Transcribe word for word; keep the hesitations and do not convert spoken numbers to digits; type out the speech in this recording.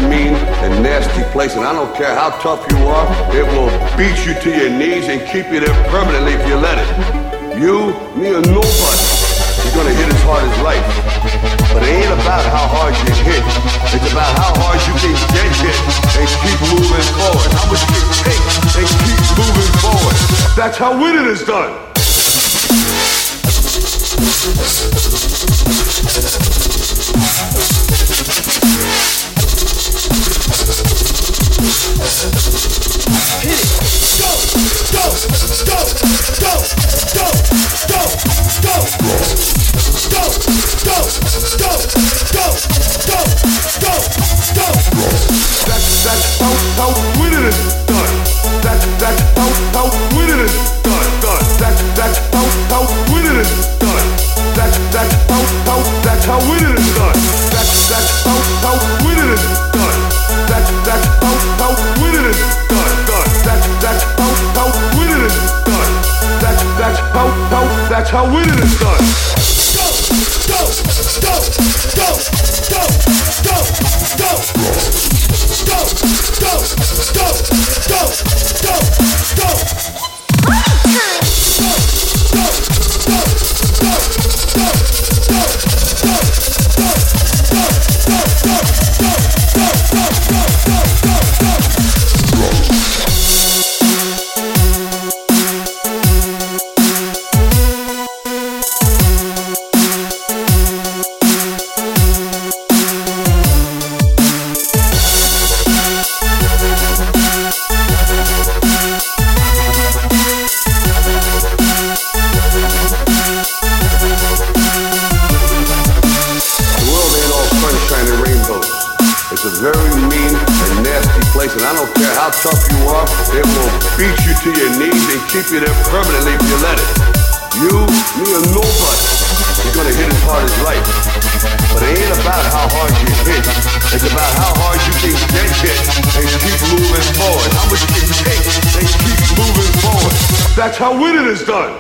mean and nasty place, and I don't care how tough you are, it will beat you to your knees and keep you there permanently if you let it. You, me, or nobody is gonna hit as hard as life. But it ain't about how hard you hit. It's about how hard you can get hit and keep moving forward. How much you can take and keep moving forward. That's how winning is done. Hit it. Go, go, go, go, go, go, go, go, go, go, go, go, go, go. That's that's how how winning is done. That's that's how how winning is done. Done. That's that's how how winning is done. That's that's how how that's how winning is done. That's that's how how winning is done. That's that's how how winning is done. Done. That's that's how how winning is done. That's that's how how that's how winning is done. Go, go, go, go, go, go, go, go, go, go, go, go, go. And I don't care how tough you are, it will beat you to your knees and keep you there permanently if you let it. You, me, or nobody is gonna hit as hard as life. But it ain't about how hard you hit. It's about how hard you can get hit and keep moving forward. How much you can take and keep moving forward. That's how winning is done.